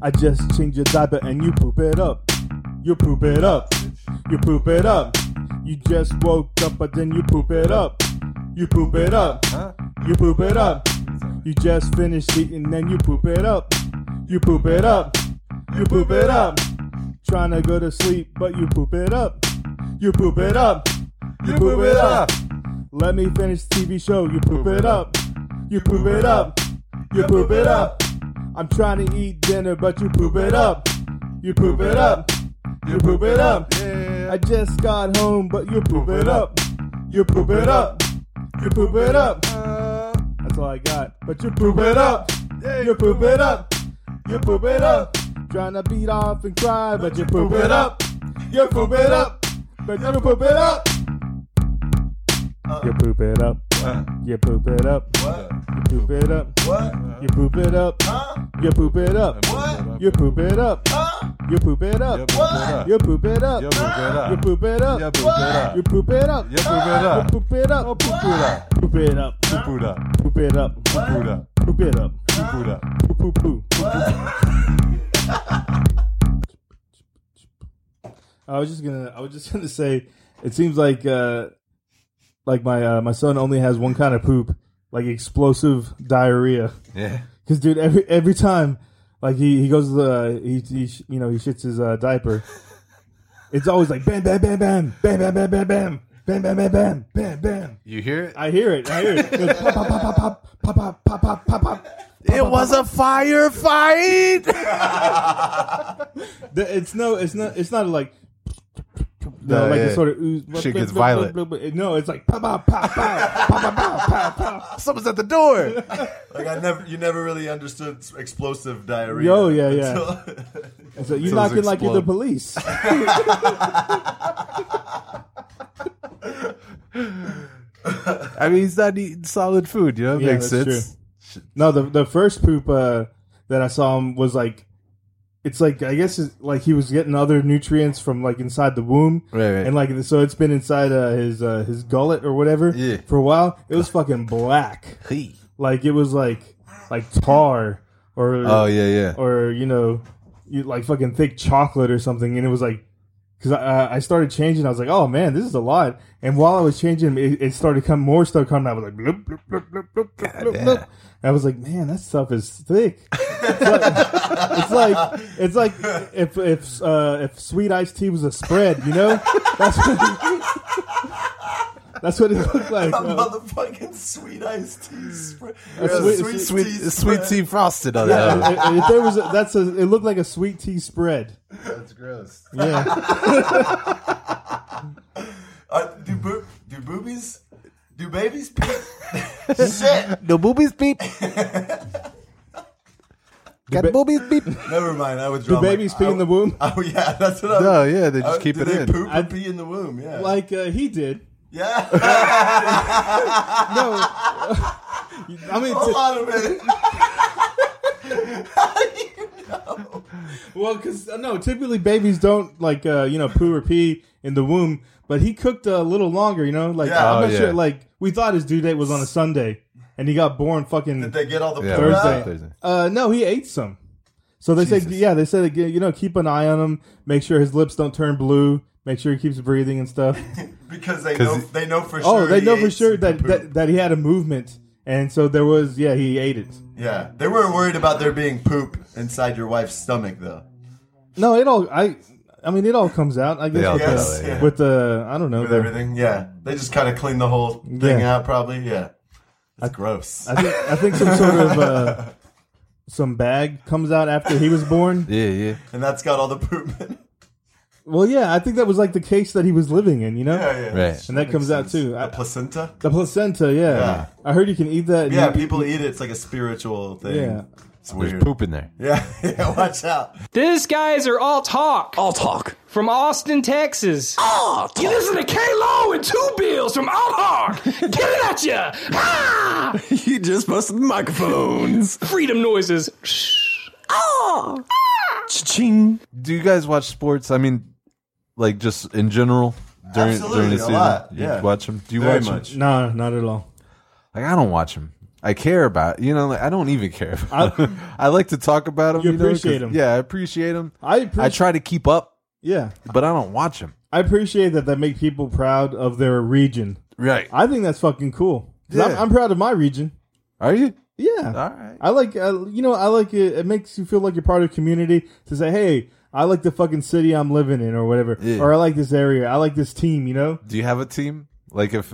I just change your diaper and you poop it up. You poop it up. You poop it up. You just woke up, but then you poop it up. You poop it up. You poop it up. You just finished eating, then you poop it up. You poop it up. You poop it up. Trying to go to sleep, but you poop it up. You poop it up. You poop it up. Let me finish the TV show. You poop it up. You poop it up. You poop it up. I'm trying to eat dinner, but you poop it up. You poop it up. You poop it up. I just got home, but you poop it up. You poop it up. You poop it up. That's all I got. But you poop it up. You poop it up. You poop it up. Trying to beat off and cry, but you poop it up. You poop it up. But you poop it up. You poop it up. You poop it up. You poop it up. You poop it up. You poop it up. You poop it up. You poop it up. You poop it up. You poop it up. You poop it up. You poop it up. You poop it up. Poop it up. Poop it up. Poop it up. Poop it up. Poop it up. Poop it up. Poop poo. I was just gonna say, it seems like my son only has one kind of poop, like explosive diarrhea. Yeah. Because dude, every time, like he goes to the he shits his diaper, it's always like bam bam bam bam bam bam bam bam bam bam bam bam bam bam bam. You hear it? I hear it. It goes pop pop pop pop pop pop pop pop pop pop. It was a firefight. It's not like. No, like yeah. the sort of ooze. Shit gets violent. No, it's like pop pop pop pop pop pop pop. Someone's at the door. Like you never really understood explosive diarrhea. Yo, yeah. And so you knocking like you're the police. I mean, he's not eating solid food. You know, it makes sense. True. No, the first poop that I saw him was like. It's like, I guess it's like he was getting other nutrients from like inside the womb. Right. And like, so it's been inside his gullet or whatever for a while. It was fucking black. Like it was like tar or, or, like fucking thick chocolate or something. And it was like, cause I started changing. I was like, oh man, this is a lot. And while I was changing, it started coming out. I was like, bloop, bloop, bloop, bloop, bloop, bloop, bloop. I was like, man, that stuff is thick. It's like if sweet iced tea was a spread, That's what it looked like. Motherfucking sweet iced tea spread. Sweet tea frosted on that. If there was, it looked like a sweet tea spread. That's gross. Yeah. Do babies peep? Shit. Do boobies peep? Got boobies peep? Never mind. I would draw. Do babies pee in the womb? Oh yeah, that's what I. No, yeah, they just keep it in. Poop or pee in the womb? Yeah. Like he did. Yeah. No. I mean, hold on a minute. How do you know? Well, because typically babies don't like poo or pee in the womb. But he cooked a little longer, I'm not sure. Like we thought his due date was on a Sunday, and he got born fucking. Did they get all the Thursday? No, he ate some. So they said, keep an eye on him, make sure his lips don't turn blue, make sure he keeps breathing and stuff. Because they know for sure. Oh, they know for sure that he had a movement, and so there was he ate it. Yeah, they weren't worried about there being poop inside your wife's stomach though. No, it all comes out. I guess with the I don't know with everything. Yeah, they just kind of clean the whole thing out. Probably. Yeah, it's gross. I think some sort of some bag comes out after he was born. Yeah, and that's got all the poop in it. Well, yeah, I think that was like the case that he was living in. Yeah, right. And that comes out too. The placenta. The placenta. Yeah. I heard you can eat that. Yeah, people eat it. It's like a spiritual thing. Yeah. It's weird. There's poop in there. Yeah, watch out. These guys are all talk. All talk. From Austin, Texas. All talk. You listen to K-Lo and Two Bills from All Talk. Get it at ya. Ah! You just busted the microphones. Freedom noises. Oh. Cha-ching. Do you guys watch sports? I mean, like just in general during the season? A lot. Yeah. You watch them? Do you Very watch much. them? No, not at all. Like I don't watch them. I care about. You know, like, I don't even care about them. I like to talk about them. You know, appreciate them. Yeah, I appreciate them. I try to keep up, Yeah. but I don't watch them. I appreciate that they make people proud of their region. Right. I think that's fucking cool. 'Cause Yeah. I'm proud of my region. Are you? Yeah. All right. I like, I like it. It makes you feel like you're part of a community to say, hey, I like the fucking city I'm living in or whatever. Yeah. Or I like this area. I like this team, you know? Do you have a team? Like if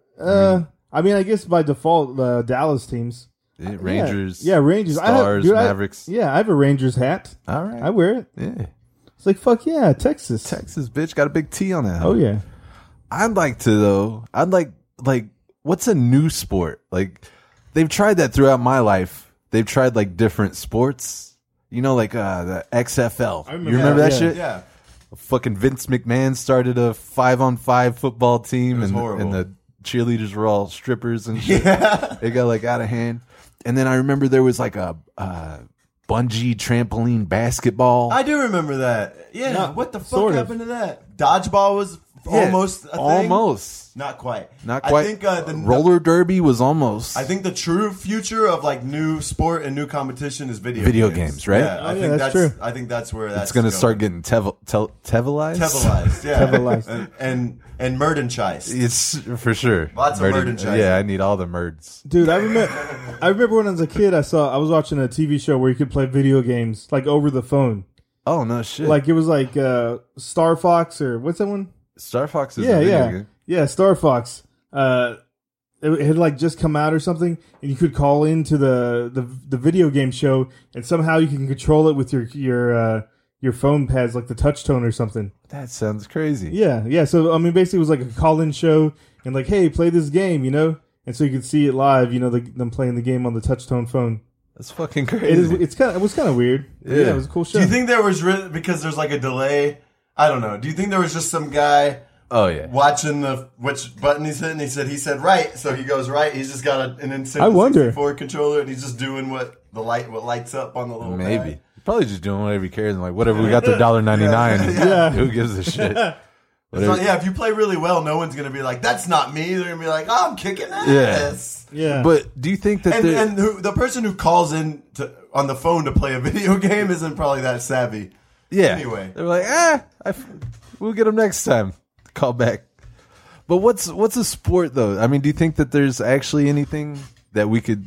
I mean, I guess by default, Dallas teams. Rangers. Yeah, Rangers. Stars, Mavericks. I have a Rangers hat. All right. I wear it. Yeah. It's like, fuck yeah, Texas. Texas, bitch, got a big T on that. Oh, yeah. I'd like to though. I'd like what's a new sport? Like they've tried that throughout my life. They've tried like different sports. You know, like the XFL. I remember You remember that yeah. shit? Yeah. Fucking Vince McMahon started a 5-on-5 football team, was and horrible. the cheerleaders were all strippers and shit. Yeah. They got like out of hand. And then I remember there was like a bungee trampoline basketball. I do remember that. Yeah. No, What the fuck sort of. happened to that? Dodgeball was Yeah, almost a thing. almost. Not quite. Not quite. I think the roller derby was almost. I think the true future of like new sport and new competition is video games, right? Yeah, I think that's true. I think that's where that's it's going to start getting televised. Tevilized, yeah. Tevilized. and merchandise. It's for sure. Lots of merchandising. Yeah, I need all the merds. Dude, I remember when I was a kid, I was watching a TV show where you could play video games like over the phone. Oh no shit! Like it was like Star Fox or what's that one? Star Fox is a video game. Yeah, Star Fox. It had like just come out or something, and you could call into the video game show, and somehow you can control it with your phone pads, like the touch tone or something. That sounds crazy. Yeah. So I mean, basically, it was like a call-in show, and like, hey, play this game, you know, and so you could see it live, you know, them playing the game on the touch tone phone. That's fucking crazy. It was kind of weird. Yeah, it was a cool show. Do you think there was because there's like a delay? I don't know. Do you think there was just some guy? Oh yeah. Watching which button he's hitting, he said right, so he goes right. He's just got an Nintendo I wonder. 64 controller, and he's just doing what lights up on the little Maybe. guy. Probably just doing whatever he cares. And like whatever we got the $1.99. Yeah. Who gives a shit? So, yeah, if you play really well, no one's gonna be like, "That's not me." They're gonna be like, "Oh, I'm kicking Yeah. ass." Yeah. But do you think that And the person who calls in on the phone to play a video game isn't probably that savvy. yeah? Anyway. They're like, we'll get them next time. Call back. But what's a sport though? I mean, do you think that there's actually anything that we could?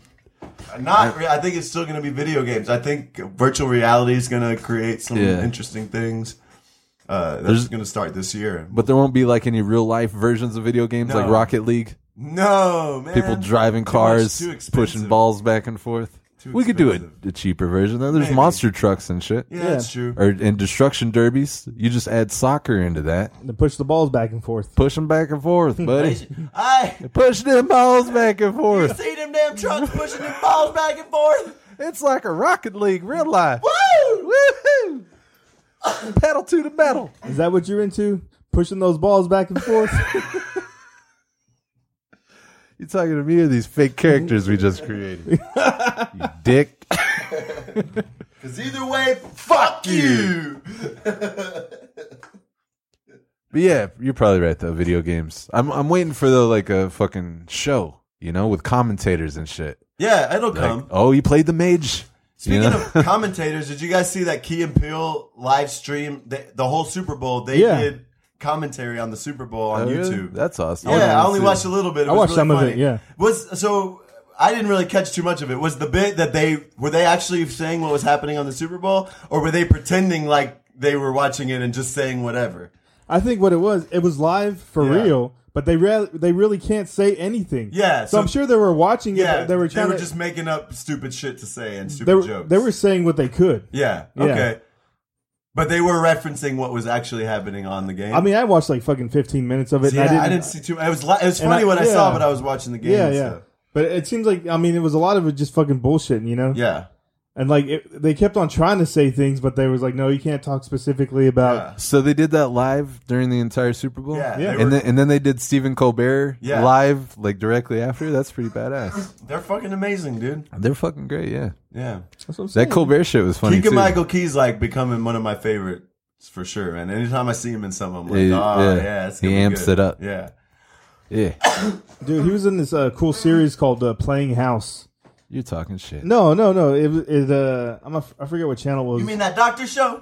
I think it's still going to be video games. I think virtual reality is going to create some interesting things. That's going to start this year. But there won't be like any real life versions of video games like Rocket League. No, man. People driving cars, pushing balls back and forth. We could do a cheaper version. There's Maybe. monster trucks and shit. Yeah, that's true. Or in destruction derbies, you just add soccer into that. to push the balls back and forth. Push them back and forth, buddy. I Push them balls back and forth. see them damn trucks pushing them balls back and forth. It's like a Rocket League, real life. Woo! Woohoo! Pedal to the metal. Is that what you're into? Pushing those balls back and forth? You talking to me or these fake characters we just created? You dick. Because either way, fuck you. But yeah, you're probably right though. Video games. I'm waiting for a fucking show, you know, with commentators and shit. Yeah, it'll Like, come. oh, you played the mage. Speaking You know? of commentators, did you guys see that Key and Peele live stream the whole Super Bowl? They Yeah. did commentary on the Super Bowl on Oh, really? YouTube. That's awesome. Yeah, I only watched a little bit. It I was watched really some of funny. it, yeah. So I didn't really catch too much of it. Was the bit that were they actually saying what was happening on the Super Bowl, or were they pretending like they were watching it and just saying whatever? I think what it was live for Yeah. real, but they really can't say anything. Yeah, So I'm sure they were watching it. Yeah, but they were trying to. just making up stupid shit to say and stupid jokes. They were saying what they could. Yeah. Yeah. Okay. But they were referencing what was actually happening on the game. I mean, I watched like fucking 15 minutes of it. Yeah, and I didn't see too. It was funny what I saw, but I was watching the game. Yeah, yeah. So. But it seems like it was a lot of it just fucking bullshitting, you know. Yeah. And like they kept on trying to say things, but they was like, no, you can't talk specifically about. Yeah. So they did that live during the entire Super Bowl. Yeah, Yeah. they And were- then they did Stephen Colbert Yeah. live like directly after. That's pretty badass. They're fucking amazing, dude. They're fucking great. Yeah, Yeah. That's what I'm saying. that Colbert shit was funny Keegan too. Michael Key's like becoming one of my favorites for sure, man. Anytime I see him in something, I'm like, Yeah, oh yeah. yeah, it's He gonna be amps good. it up. Yeah. Yeah, Dude, he was in this cool series called Playing House. you're talking shit. No. I forget what channel it was. You mean that doctor show?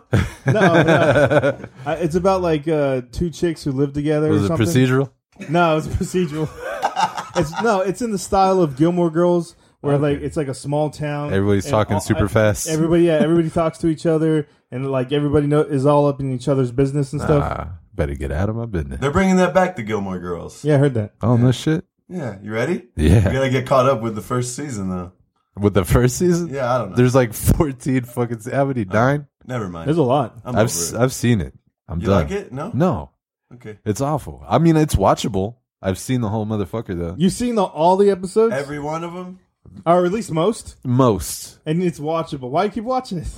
No. It's about like two chicks who live together. Was or it something. procedural? No, it's procedural. It's in the style of Gilmore Girls, where Okay. like it's like a small town. Everybody's and talking super fast. Everybody talks to each other, and like everybody is all up in each other's business and stuff. Better get out of my business. They're bringing that back to Gilmore Girls. Yeah, I heard that. Oh, no shit. Yeah, you ready? Yeah. You gotta get caught up with the first season, though. With the first season? Yeah, I don't know. There's like 14 fucking. How many? 9? Never mind. There's a lot. I'm over it. I've seen it. I'm You done. like it? No? No. Okay. It's awful. I mean, it's watchable. I've seen the whole motherfucker, though. You've seen all the episodes, Every one of them? or at least most, Most. and it's watchable. Why do you keep watching it?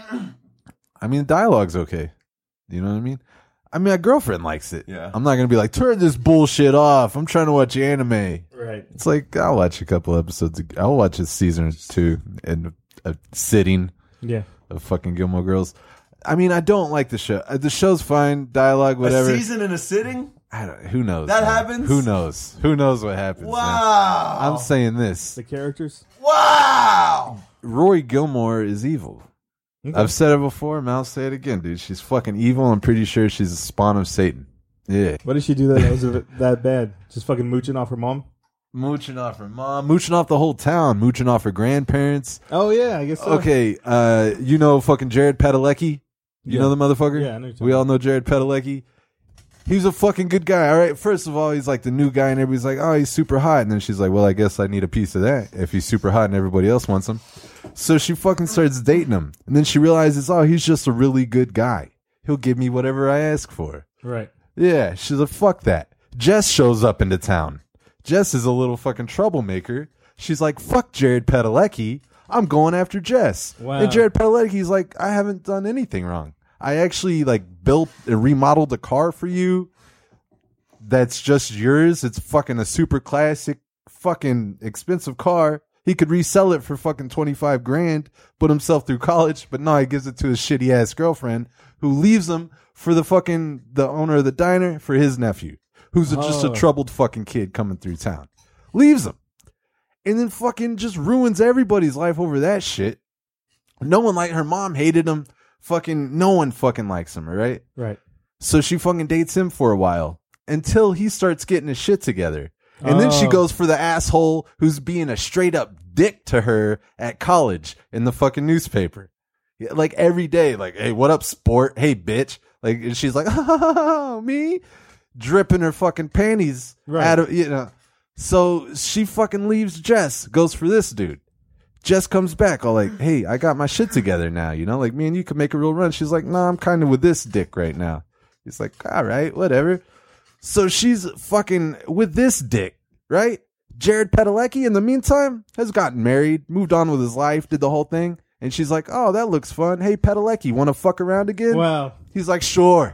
I mean, the dialogue's okay. You know what I mean? I mean, my girlfriend likes it. Yeah. I'm not going to be like, turn this bullshit off. I'm trying to watch anime. Right. It's like, I'll watch a couple episodes. I'll watch a season or two in a sitting Yeah. of fucking Gilmore Girls. I mean, I don't like the show. The show's fine. Dialogue, whatever. A season in a sitting? Who knows? That man? happens? Who knows? Who knows what happens? Wow. Man? I'm saying this. The characters. Wow. Roy Gilmore is evil. Okay. I've said it before, and I'll say it again, dude. She's fucking evil. I'm pretty sure she's a spawn of Satan. Yeah. What did she do that was that bad? Just fucking mooching off her mom? Mooching off her mom, mooching off the whole town, mooching off her grandparents. Oh yeah, I guess so. Okay, you know fucking Jared Padalecki? You Yeah. know the motherfucker? Yeah, I know you're talking We all know Jared Padalecki. He's a fucking good guy, all right? First of all, he's like the new guy, and everybody's like, oh, he's super hot. And then she's like, well, I guess I need a piece of that if he's super hot and everybody else wants him. So she fucking starts dating him. And then she realizes, oh, he's just a really good guy. He'll give me whatever I ask for. Right. Yeah, she's like, fuck that. Jess shows up into town. Jess is a little fucking troublemaker. She's like, fuck Jared Padalecki. I'm going after Jess. Wow. And Jared Padalecki's like, I haven't done anything wrong. I actually like built and remodeled a car for you that's just yours. It's fucking a super classic fucking expensive car. He could resell it for fucking 25 grand, put himself through college, but no, he gives it to his shitty ass girlfriend who leaves him for the owner of the diner for his nephew, who's just a troubled fucking kid coming through town. Leaves him. And then fucking just ruins everybody's life over that shit. No one her mom hated him. Fucking no one fucking likes him, right? Right. So she fucking dates him for a while until he starts getting his shit together. And then she Oh. goes for the asshole who's being a straight up dick to her at college in the fucking newspaper. Yeah, like every day, like, hey, what up, sport? Hey, bitch. Like, and she's like, oh, me? Dripping her fucking panties Right. out of, you know. So she fucking leaves Jess, goes for this dude. Jess comes back all like, hey, I got my shit together now, you know, like me and you can make a real run. She's like, no, I'm kind of with this dick right now. He's like, all right, whatever. So she's fucking with this dick, right? Jared Padalecki, in the meantime, has gotten married, moved on with his life, did the whole thing. And she's like, oh, that looks fun. Hey, Padalecki, want to fuck around again? Wow. He's like, sure.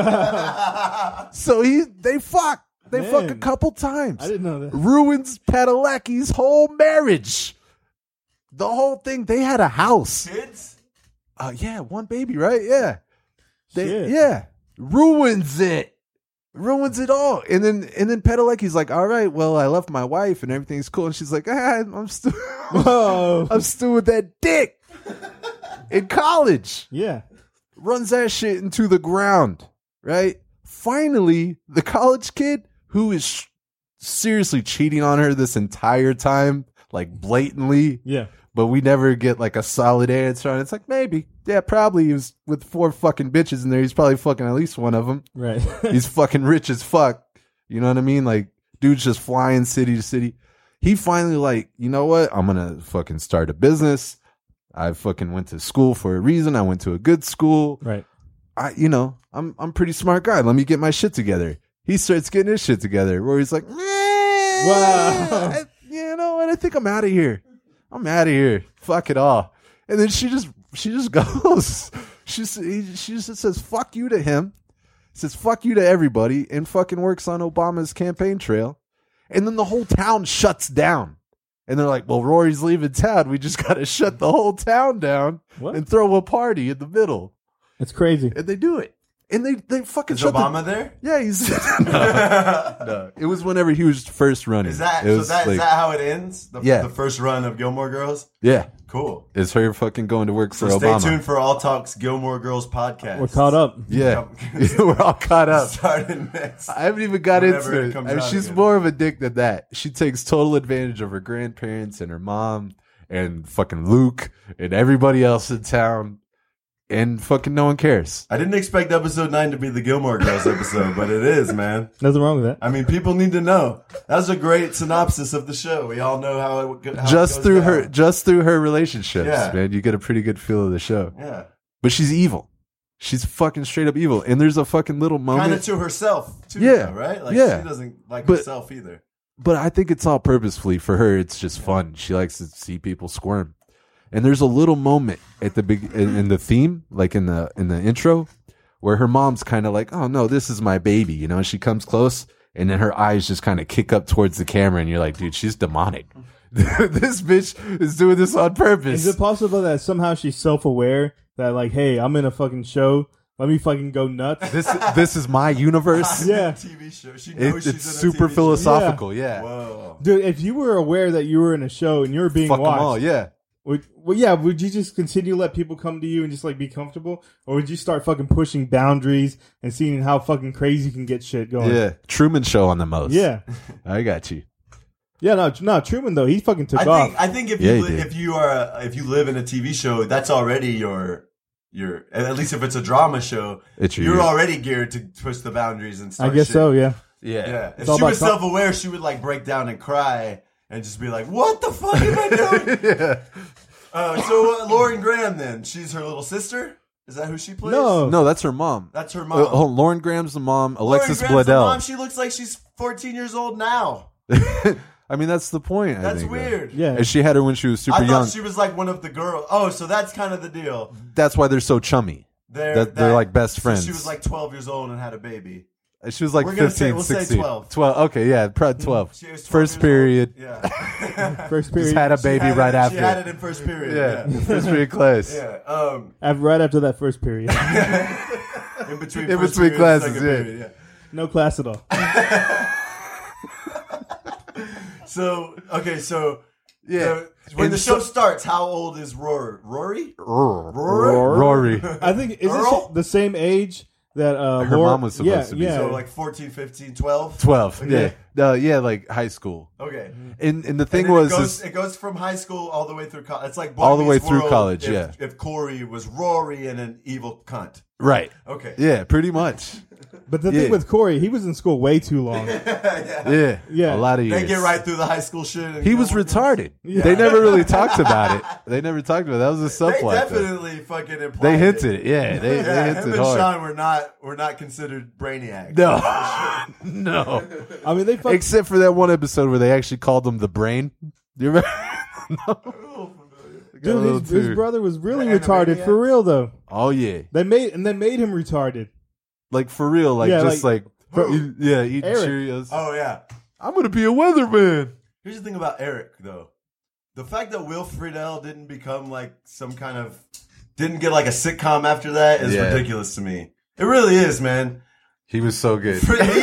So they fuck. They Man. fuck a couple times. I didn't know that. Ruins Padalecki's whole marriage. The whole thing. They had a house. Kids? Yeah, one baby, right? Yeah. Shit. Yeah. Ruins it. Ruins it all. And then Padalecki's like, all right, well, I left my wife and everything's cool. And she's like, I'm still Whoa. I'm still with that dick in college. Yeah. Runs that shit into the ground, right? Finally, the college kid who is seriously cheating on her this entire time, like blatantly, Yeah. but we never get like a solid answer on it. It's like, maybe. Yeah, probably he was with 4 fucking bitches in there. He's probably fucking at least one of them. Right. He's fucking rich as fuck. You know what I mean? Like, dude's just flying city to city. He finally like, you know what? I'm going to fucking start a business. I fucking went to school for a reason. I went to a good school. Right. I'm a pretty smart guy. Let me get my shit together. He starts getting his shit together where he's like, Wow. you know what? I think I'm out of here. I'm out of here. Fuck it all. And then she just goes. She just says fuck you to him. Says fuck you to everybody and fucking works on Obama's campaign trail. And then the whole town shuts down. And they're like, well, Rory's leaving town. We just got to shut the whole town down What? and throw a party in the middle. That's crazy. And they do it. And they fucking Is shut Obama there? Yeah, he's no. It was whenever he was first running. Is that It was is that how it ends? Yeah. The first run of Gilmore Girls. Yeah, Cool. it's her fucking going to work for So stay Obama. tuned for All Talks Gilmore Girls podcast. We're caught up. Yeah, we're all caught up. Starting next. I haven't even got Whenever into it it. comes I mean, out she's again. more of a dick than that. She takes total advantage of her grandparents and her mom and fucking Luke and everybody else in town, and fucking no one cares. I didn't expect episode 9 to be the Gilmore Girls episode, but it is, man. Nothing wrong with that. I mean, people need to know. That was a great synopsis of the show. We all know how it how Just it through goes her, down. just through her relationships, Yeah. man, you get a pretty good feel of the show. Yeah. But she's evil. She's fucking straight up evil. And there's a fucking little moment. Kind of to herself, too, Yeah. though, right? Like, Yeah. she doesn't like But- herself either. But I think it's all purposefully for her. It's just fun. She likes to see people squirm. And there's a little moment at the big in the theme, like in the intro, where her mom's kind of like, "Oh no, this is my baby," you know. And she comes close, and then her eyes just kind of kick up towards the camera, and you're like, "Dude, she's demonic. This bitch is doing this on purpose." Is it possible that somehow she's self-aware that like, hey, I'm in a fucking show. Let me fucking go nuts. This is my universe. Yeah. TV show. She knows she's It's in a super TV show. philosophical. Yeah. Whoa. Dude, if you were aware that you were in a show and you were being Fuck them watched, all. Yeah. would you just continue to let people come to you and just like be comfortable, or would you start fucking pushing boundaries and seeing how fucking crazy you can get shit going? Yeah. Truman Show on the most. yeah, I got you. yeah. No, Truman though, he fucking took off. I think if Yeah, you he did. if you live in a TV show, that's already your at least if it's a drama show, It's your you're year. already geared to push the boundaries and I start guess shit. so. Yeah. Yeah. If It's all she was about talk- self-aware, she would like break down and cry and just be like, "What the fuck am I doing?" So Lauren Graham, then she's her little sister. Is that who she plays? No. No, that's her mom. That's her mom. Lauren Graham's the mom. Alexis Lauren Graham's the Bledel. mom. She looks like she's 14 years old now. I mean, that's the point. I That's think, though. weird. Yeah. And she had her when she was super I young. thought she was like one of the girls. Oh, so that's kind of the deal. That's why they're so chummy. They're like best so friends. She was like 12 years old and had a baby. She was like We're gonna 15, say- we'll say 16. 12. 12. Okay, yeah, probably 12. She was 12 First years period. old. Yeah. First period. Just had a She baby had right it, after. She had it in first period. Yeah, first period class. Yeah. Right after that first period. In between, In first between period and classes, second yeah. period, yeah. No class at all. So, okay, so Yeah. when And the show starts, how old is Rory? Rory? Rory. I think is Earl? this the same age that Her Laura- mom was supposed to be. Yeah. So like 14, 15, 12? 12. Okay. Yeah. Yeah, like high school. Okay. And the And thing then was, it goes from high school all the way through college. It's like Boy All the way Meets through World college, if, yeah. If Corey was Rory and an evil cunt. right. Okay. Yeah, pretty much. But the Yeah. thing with Corey, he was in school way too long. Yeah. Yeah. A lot of years. They get right through the high school shit. and He was Gilmore retarded. Yeah. They never really talked about it. They never talked about it. That was a Girls. They subplot. though. definitely fucking implied They it. hinted it. Yeah, they Yeah, him hinted and hard. Sean were not considered brainiacs. No. No. I mean, they fucked. Except for that one episode where they actually called him the brain. Do you remember? Dude, his brother was really The retarded Animaniacs? for real though. Oh yeah. They made him retarded. Like for real, like Yeah, just like, Who? yeah, eating Eric. Cheerios. Oh yeah. I'm gonna be a weatherman. Here's the thing about Eric, though. The fact that Will Friedle didn't become like some kind of didn't get like a sitcom after that is Yeah. ridiculous to me. It really is, man. He was so good.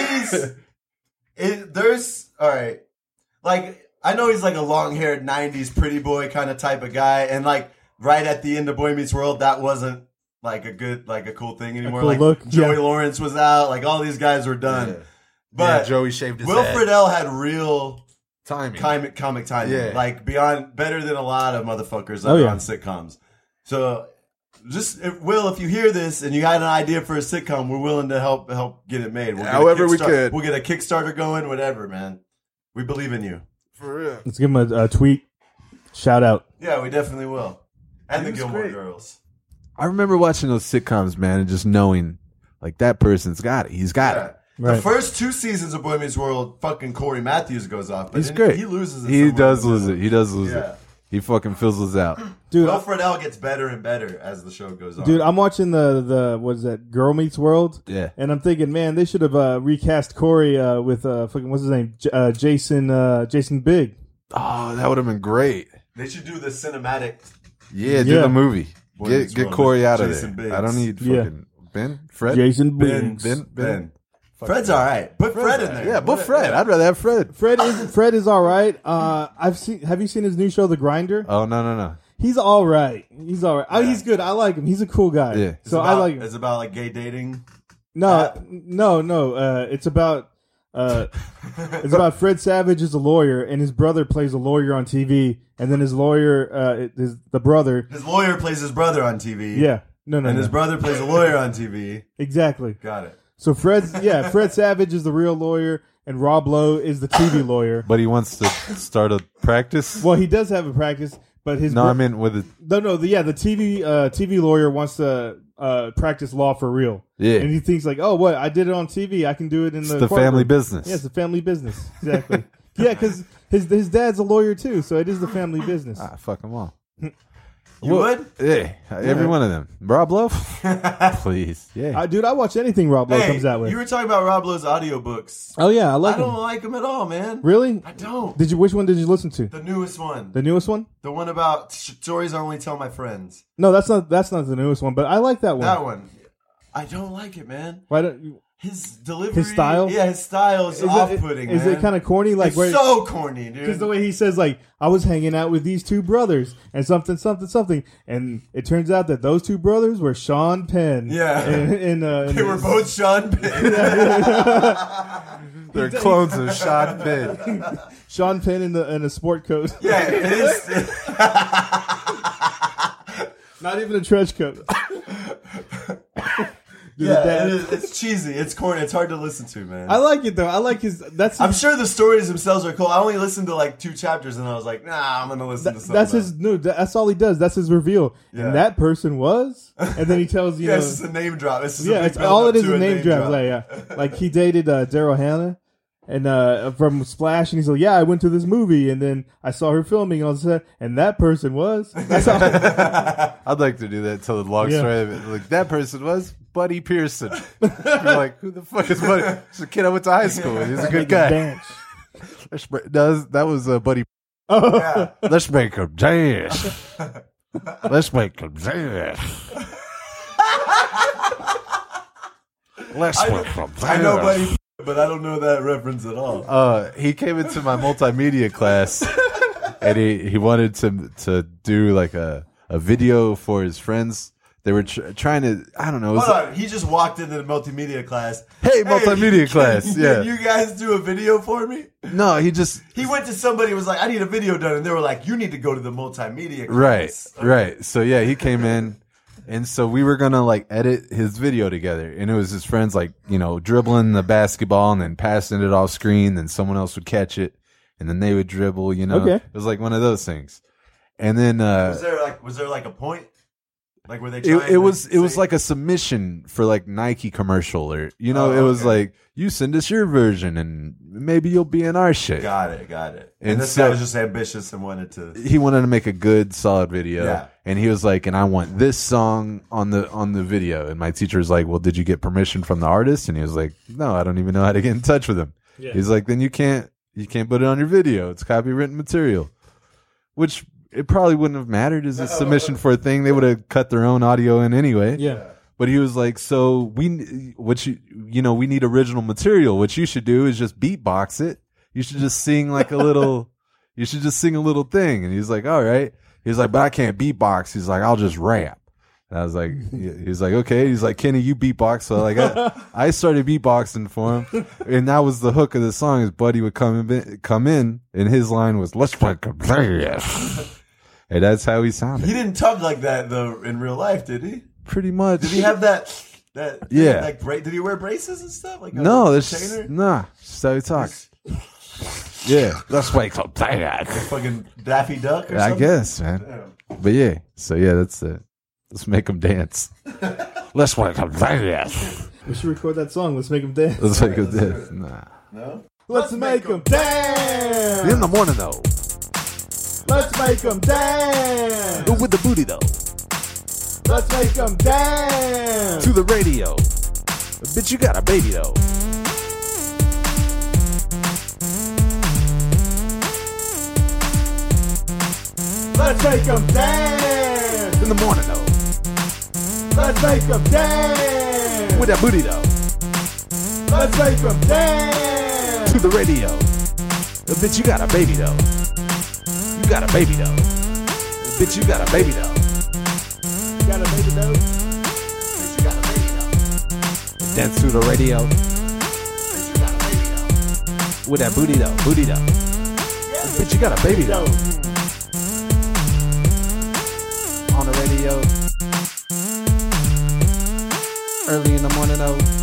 There's all right. Like I know he's like a long-haired '90s pretty boy kind of type of guy, and like right at the end of Boy Meets World, that wasn't like a cool thing anymore. cool Like look, Joey yeah. Lawrence was out. Like all these guys were done. Yeah. But Joey shaved his Will head. Friedle had real Timing. comic timing. Yeah. Like better than a lot of motherfuckers that Oh, are yeah. on sitcoms. So if you hear this and you got an idea for a sitcom, we're willing to help get it made. We'll get a However we Kickstarter- could. We'll get a Kickstarter going, whatever, man. We believe in you. For real. Let's give him a tweet. Shout out. Yeah, we definitely will. And the was Gilmore great. Girls. I remember watching those sitcoms, man, and just knowing like that person's got it. He's got Yeah. it. The Right. first 2 seasons of Boy Meets World, fucking Corey Matthews goes off. But He's then great. He loses it. He somewhere does in the lose middle. it. He does lose Yeah. it. He fucking fizzles out. Dude, Will Friedle gets better and better as the show goes on. dude, I'm watching the what is that? Girl Meets World. Yeah. And I'm thinking, man, they should have recast Corey with fucking what's his name? Jason Bigg. Oh, that would have been great. They should do the cinematic. Yeah, do Yeah. the movie. Boy Meets Get World Corey with out of Jason there. Biggs. I don't need Yeah. fucking Fred. Jason Ben. Biggs. Ben. Fred's all right. Put Fred in there. Yeah, but Fred. I'd rather have Fred. Fred is all right. Have you seen his new show, The Grinder? Oh no. He's all right. Oh, he's good. I like him. He's a cool guy. Yeah. So I like him. It's about like gay dating. No. It's about Fred Savage is a lawyer, and his brother plays a lawyer on TV, and then his lawyer, the brother. His lawyer plays his brother on TV. Yeah. No. And his brother plays a lawyer on TV. Exactly. Got it. So Fred Savage is the real lawyer, and Rob Lowe is the TV lawyer. But he wants to start a practice. Well, he does have a practice, but his I meant with it. the TV lawyer wants to practice law for real. Yeah. And he thinks like, oh, what? I did it on TV. I can do it in It's the the courtroom. family business. Yeah, it's a family business. Exactly. Yeah, because his dad's a lawyer too, so it is the family business. Fuck them all. You would? Yeah, every one of them. Rob Lowe? Please. Yeah. Dude, I watch anything Rob Lowe Hey, comes out with. you were talking about Rob Lowe's audiobooks. Oh yeah, I like I him. don't like him at all, man. Really? I don't. Which one did you listen to? The newest one. The newest one? The one about stories I only tell my friends. No, that's not the newest one, but I like that one. That one. I don't like it, man. Why don't you? His delivery. His style? Yeah, his style is off-putting, man. Is it kind of corny? Like It's where? so corny, dude. Because the way he says, like, I was hanging out with these two brothers and something, and it turns out that those two brothers were Sean Penn. Yeah. They were both Sean Penn. They're clones of Sean Penn. Sean Penn in a sport coat. Yeah, it is. Not even a trench coat. Dude, Yeah, it's cheesy. It's corny. It's hard to listen to, man. I like it though. I like his. I'm sure the stories themselves are cool. I only listened to like 2 chapters, and I was like, nah, I'm gonna listen to something. That's his new. That's all he does. That's his reveal. Yeah. And that person was, and then he tells you. Yeah, know, it's just a name drop. It's just yeah, a big it's all it is. build-up A to name drop. Yeah. Like he dated Daryl Hannah, and from Splash, and he's like, yeah, I went to this movie, and then I saw her filming on set, and that person was. That's all. I'd like to do that. Tell the long Yeah. story of it. Like that person was Buddy Pearson. You're like, who the fuck is Buddy? It's a kid I went to high school with. He's a good guy. Dance. That was Buddy. Yeah. Let's make him dance. Let's make him dance. Let's make him dance. I know Buddy, but I don't know that reference at all. He came into my multimedia class, and he wanted to do like a video for his friends. They were trying to, I don't know. Hold on, he just walked into the multimedia class. Hey, multimedia class, yeah. Can you guys do a video for me? No, he Went to somebody and was like, I need a video done. And they were like, you need to go to the multimedia right, class. right. So yeah, he came in, and so we were gonna like edit his video together, and it was his friends like, you know, dribbling the basketball and then passing it off screen, then someone else would catch it, and then they would dribble. You know, Okay. It was like one of those things. And then Was there like a point? Like were they it was like a submission for like Nike commercial, or you know, it was like, you send us your version and maybe you'll be in our shit. Got it. And And this so- guy was just ambitious and wanted to. He wanted to make a good solid video. Yeah. And he was like, and I want this song on the video. And my teacher was like, well, did you get permission from the artist? And he was like, no, I don't even know how to get in touch with him. Yeah. He's like, then you can't put it on your video. It's copywritten material. Which it probably wouldn't have mattered as a submission for a thing. They would have cut their own audio in anyway. Yeah. But he was like, so we need original material. What you should do is just beatbox it. You should just sing like a little, thing. And he's like, all right. He's like, but I can't beatbox. He's like, I'll just rap. And I was like, he's like, okay. He's like, Kenny, you beatbox. So like, I started beatboxing for him. And that was the hook of the song. His buddy would come in and his line was, let's play this. And that's how he sounded. He didn't talk like that though in real life, did he? Pretty much. Did he have that? Yeah. Like, did he wear braces and stuff? Like No, that's retainer? nah. That's how he talks. Yeah, let's wake up. Fucking Daffy Duck or I something? guess, man. But yeah, so yeah, that's it. Let's make them dance. Let's wake up. We should record that song. Let's make him dance. Let's make them dance. Nah. No? Let's make him dance. In the morning though, Let's make him dance. with the booty though, Let's make him dance. to the radio. Bitch, you got a baby though. Let's make him dance. In the morning though, Let's make him dance. With that booty though. Let's say from damn To the radio. Bitch, you got a baby though. You got a baby though. Bitch, you got a baby though. You got a baby though? Bitch, you got a baby though. Dance to the radio. Bitch, you got a baby though. With that booty though. Booty though. Bitch, you got a baby though. On the radio. Early in the morning though.